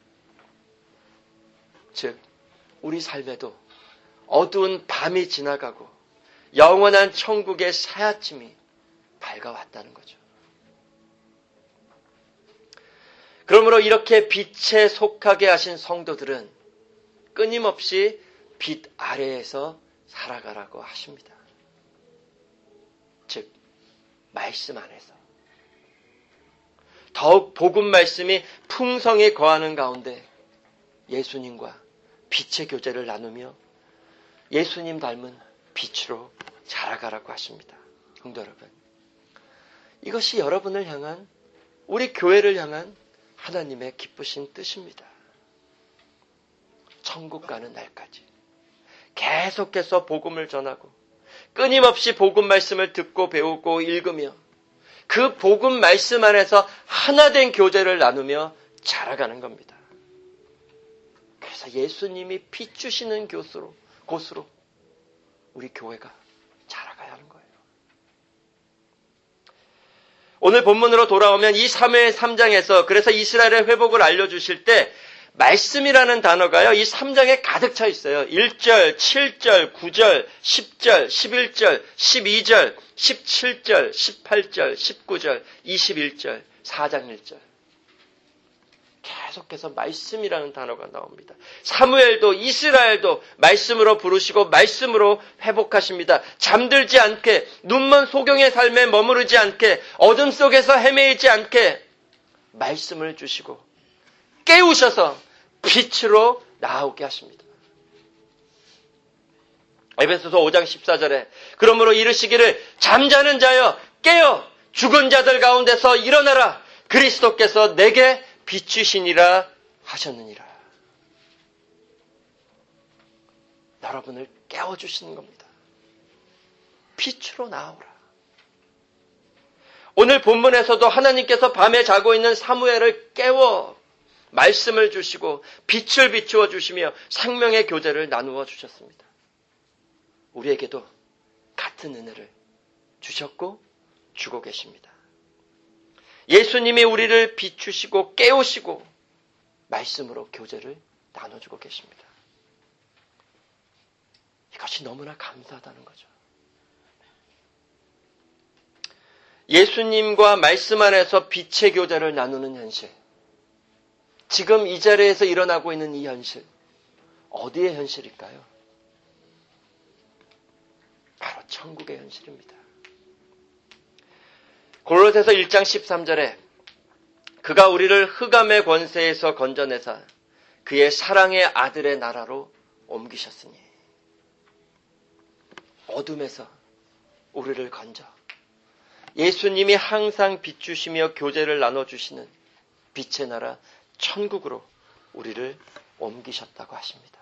즉 우리 삶에도 어두운 밤이 지나가고 영원한 천국의 새아침이 밝아왔다는 거죠. 그러므로 이렇게 빛에 속하게 하신 성도들은 끊임없이 빛 아래에서 살아가라고 하십니다. 즉 말씀 안에서 더욱 복음 말씀이 풍성히 거하는 가운데 예수님과 빛의 교제를 나누며 예수님 닮은 빛으로 자라가라고 하십니다. 성도 여러분, 이것이 여러분을 향한, 우리 교회를 향한 하나님의 기쁘신 뜻입니다. 천국 가는 날까지 계속해서 복음을 전하고 끊임없이 복음 말씀을 듣고 배우고 읽으며 그 복음 말씀 안에서 하나된 교제를 나누며 자라가는 겁니다. 그래서 예수님이 비추시는 곳으로, 곳으로 우리 교회가 자라가야 하는 거예요. 오늘 본문으로 돌아오면 이 사무엘 삼 장에서 그래서 이스라엘의 회복을 알려주실 때 말씀이라는 단어가요, 이 삼 장에 가득 차 있어요. 일 절, 칠 절, 구 절, 십 절, 십일 절, 십이 절, 십칠 절, 십팔 절, 십구 절, 이십일 절, 사 장 일 절. 계속해서 말씀이라는 단어가 나옵니다. 사무엘도 이스라엘도 말씀으로 부르시고 말씀으로 회복하십니다. 잠들지 않게, 눈먼 소경의 삶에 머무르지 않게, 어둠 속에서 헤매이지 않게 말씀을 주시고 깨우셔서 빛으로 나오게 하십니다. 에베소서 오 장 십사 절에 그러므로 이르시기를 잠자는 자여 깨어 죽은 자들 가운데서 일어나라. 그리스도께서 내게 비추시니라 하셨느니라. 여러분을 깨워주시는 겁니다. 빛으로 나오라. 오늘 본문에서도 하나님께서 밤에 자고 있는 사무엘을 깨워 말씀을 주시고 빛을 비추어 주시며 생명의 교제를 나누어 주셨습니다. 우리에게도 같은 은혜를 주셨고 주고 계십니다. 예수님이 우리를 비추시고 깨우시고 말씀으로 교제를 나눠주고 계십니다. 이것이 너무나 감사하다는 거죠. 예수님과 말씀 안에서 빛의 교제를 나누는 현실, 지금 이 자리에서 일어나고 있는 이 현실, 어디의 현실일까요? 바로 천국의 현실입니다. 골로새서 일 장 십삼 절에 그가 우리를 흑암의 권세에서 건져내사 그의 사랑의 아들의 나라로 옮기셨으니, 어둠에서 우리를 건져 예수님이 항상 비추시며 교제를 나눠주시는 빛의 나라 천국으로 우리를 옮기셨다고 하십니다.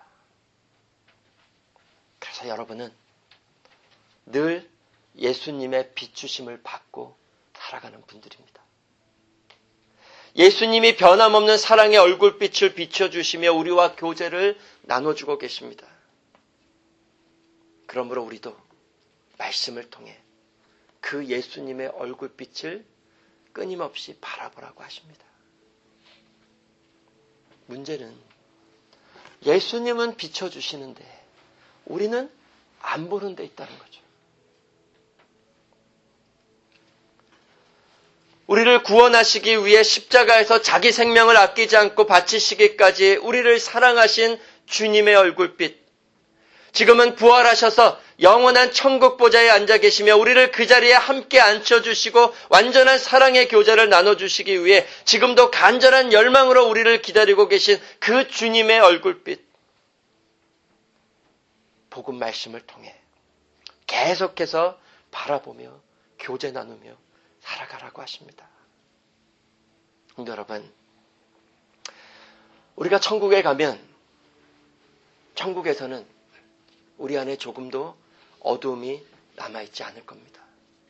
그래서 여러분은 늘 예수님의 비추심을 받고 살아가는 분들입니다. 예수님이 변함없는 사랑의 얼굴빛을 비춰주시며 우리와 교제를 나눠주고 계십니다. 그러므로 우리도 말씀을 통해 그 예수님의 얼굴빛을 끊임없이 바라보라고 하십니다. 문제는 예수님은 비춰주시는데 우리는 안 보는 데 있다는 거죠. 우리를 구원하시기 위해 십자가에서 자기 생명을 아끼지 않고 바치시기까지 우리를 사랑하신 주님의 얼굴빛. 지금은 부활하셔서 영원한 천국 보좌에 앉아 계시며 우리를 그 자리에 함께 앉혀주시고 완전한 사랑의 교제를 나눠주시기 위해 지금도 간절한 열망으로 우리를 기다리고 계신 그 주님의 얼굴빛. 복음 말씀을 통해 계속해서 바라보며 교제 나누며 살아가라고 하십니다. 성도 여러분, 우리가 천국에 가면 천국에서는 우리 안에 조금도 어두움이 남아있지 않을 겁니다.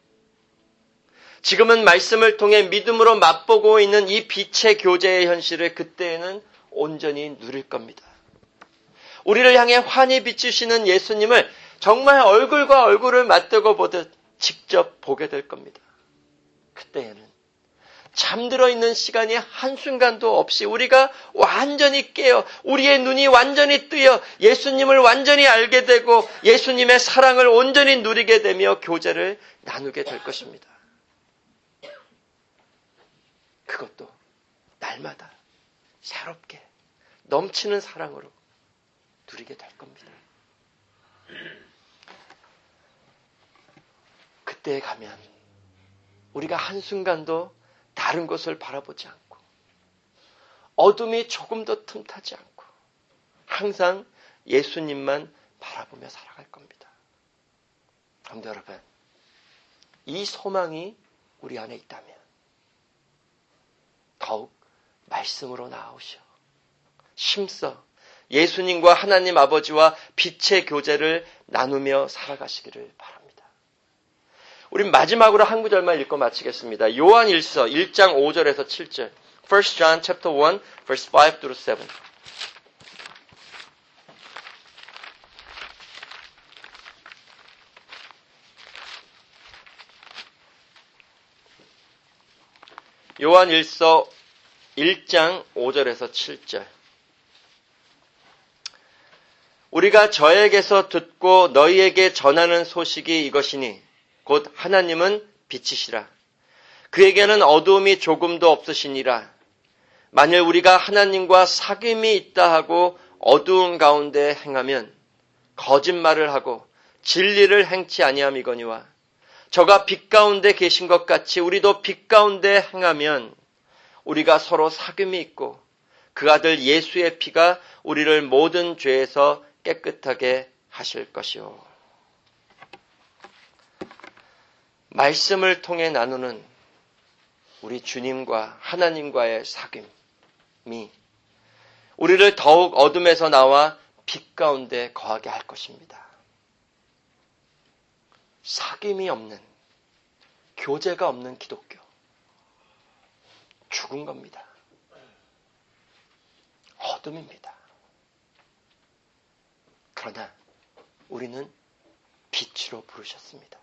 지금은 말씀을 통해 믿음으로 맛보고 있는 이 빛의 교제의 현실을 그때에는 온전히 누릴 겁니다. 우리를 향해 환히 비추시는 예수님을 정말 얼굴과 얼굴을 맞대고 보듯 직접 보게 될 겁니다. 그때에는 잠들어 있는 시간이 한순간도 없이 우리가 완전히 깨어 우리의 눈이 완전히 뜨여 예수님을 완전히 알게 되고 예수님의 사랑을 온전히 누리게 되며 교제를 나누게 될 것입니다. 그것도 날마다 새롭게 넘치는 사랑으로 누리게 될 겁니다. 그때에 가면 우리가 한순간도 다른 것을 바라보지 않고 어둠이 조금도 틈타지 않고 항상 예수님만 바라보며 살아갈 겁니다. 성도 여러분, 이 소망이 우리 안에 있다면 더욱 말씀으로 나아오시오. 힘써 예수님과 하나님 아버지와 빛의 교제를 나누며 살아가시기를 바랍니다. 우린 마지막으로 한 구절만 읽고 마치겠습니다. 요한 일서 일 장 오 절에서 칠 절. First John chapter one, verse five through seven. 요한 일서 일 장 오 절에서 칠 절. 우리가 저에게서 듣고 너희에게 전하는 소식이 이것이니 곧 하나님은 빛이시라. 그에게는 어두움이 조금도 없으시니라. 만일 우리가 하나님과 사귐이 있다 하고 어두운 가운데 행하면 거짓말을 하고 진리를 행치 아니함이거니와 저가 빛 가운데 계신 것 같이 우리도 빛 가운데 행하면 우리가 서로 사귐이 있고 그 아들 예수의 피가 우리를 모든 죄에서 깨끗하게 하실 것이요. 말씀을 통해 나누는 우리 주님과 하나님과의 사귐이 우리를 더욱 어둠에서 나와 빛 가운데 거하게 할 것입니다. 사귐이 없는, 교제가 없는 기독교, 죽은 겁니다. 어둠입니다. 그러나 우리는 빛으로 부르셨습니다.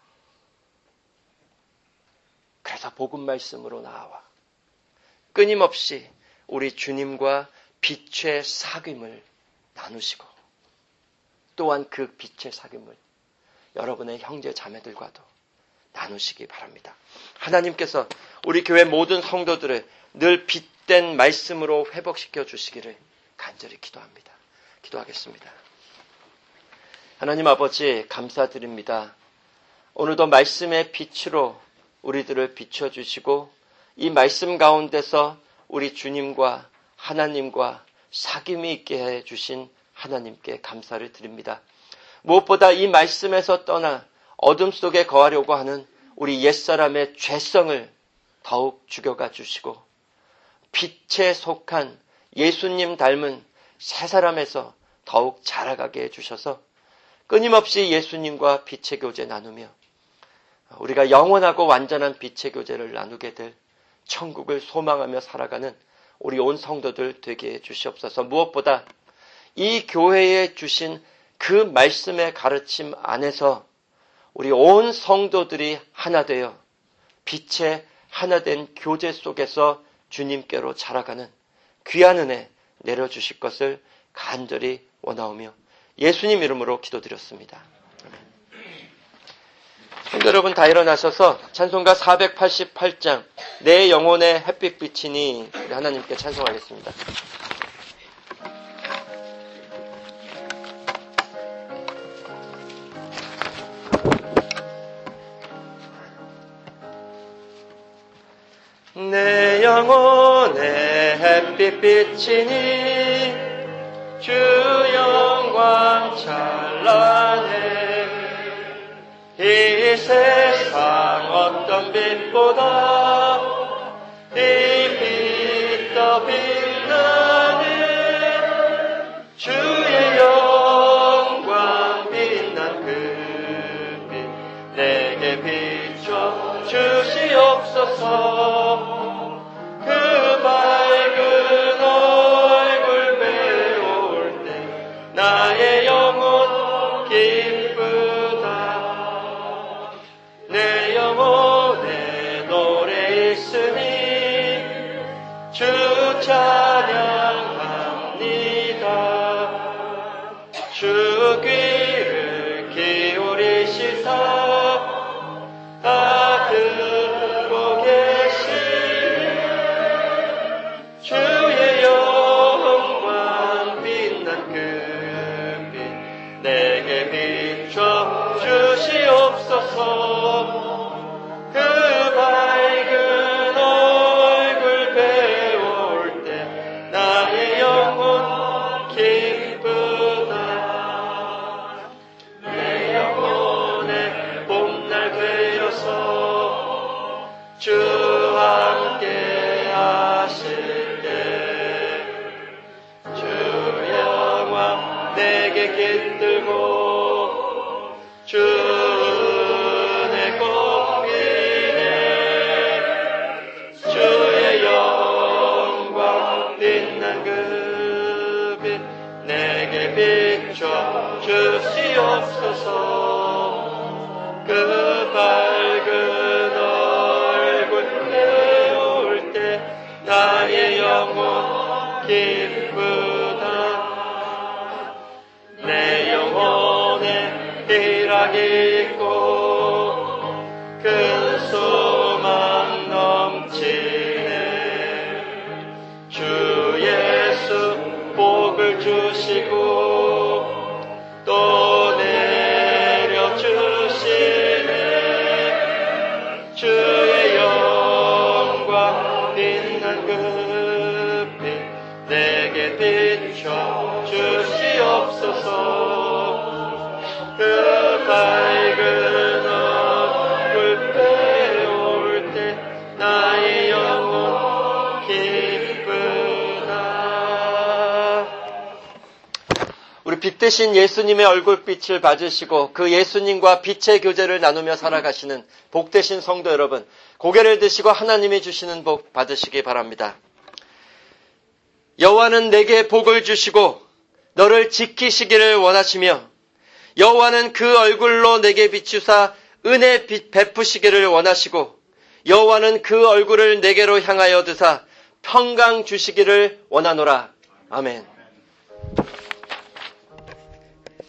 그래서 복음 말씀으로 나와 끊임없이 우리 주님과 빛의 사귐을 나누시고 또한 그 빛의 사귐을 여러분의 형제 자매들과도 나누시기 바랍니다. 하나님께서 우리 교회 모든 성도들을 늘 빛된 말씀으로 회복시켜 주시기를 간절히 기도합니다. 기도하겠습니다. 하나님 아버지 감사드립니다. 오늘도 말씀의 빛으로 우리들을 비춰주시고 이 말씀 가운데서 우리 주님과 하나님과 사귐이 있게 해주신 하나님께 감사를 드립니다. 무엇보다 이 말씀에서 떠나 어둠 속에 거하려고 하는 우리 옛사람의 죄성을 더욱 죽여가 주시고 빛에 속한 예수님 닮은 새 사람에서 더욱 자라가게 해주셔서 끊임없이 예수님과 빛의 교제 나누며 우리가 영원하고 완전한 빛의 교제를 나누게 될 천국을 소망하며 살아가는 우리 온 성도들 되게 해 주시옵소서. 무엇보다 이 교회에 주신 그 말씀의 가르침 안에서 우리 온 성도들이 하나 되어 빛의 하나된 교제 속에서 주님께로 자라가는 귀한 은혜 내려주실 것을 간절히 원하오며 예수님 이름으로 기도드렸습니다. 성도 여러분, 다 일어나셔서 찬송가 사백팔십팔 장 내 영혼의 햇빛 비치니 우리 하나님께 찬송하겠습니다. 내 영혼의 햇빛 비치니 주 영광 찬란해. 이 세상 어떤 빛보다 이 빛 더 빛나네. 주의 영광 빛난 그 빛 내게 비춰 주시옵소서. 그 밝은 얼굴 배울 때 나의 영혼 기쁘다. 내 영혼에 노래 있으니 주 찬양합니다. 주 귀를 기울이시사 다 듣고 계시네. 주의 영광 빛난 그 빛 내게 비춰 주시옵소서. 그 밝은 얼굴 배울 때 나의 영혼 기쁘다. 내 영혼의 봄날 되어서 주 함께 하실 때 주 영광 내게 깃들고 주 내 꽃이네. 주의 영광 빛난 그 빛 내게 비춰 주시옵소서. 그 밝은 얼굴 배울 때 나의 영혼 기쁘다. 내 영혼에 희락이 있고 큰 소망 넘치네. 주 예수 복을 주시고 또 내려주시네. 주의 영광 빛난 그 빛 내게 비춰 주시옵소서. 그 밝은 얼굴 배울 때 나의 영혼 기쁘다. 우리 빛 대신 예수님의 얼굴빛을 받으시고 그 예수님과 빛의 교제를 나누며 살아가시는 복 되신 성도 여러분, 고개를 드시고 하나님이 주시는 복 받으시기 바랍니다. 여호와는 내게 복을 주시고 너를 지키시기를 원하시며 여호와는 그 얼굴로 내게 비추사 은혜 베푸시기를 원하시고 여호와는 그 얼굴을 내게로 향하여 드사 평강 주시기를 원하노라. 아멘.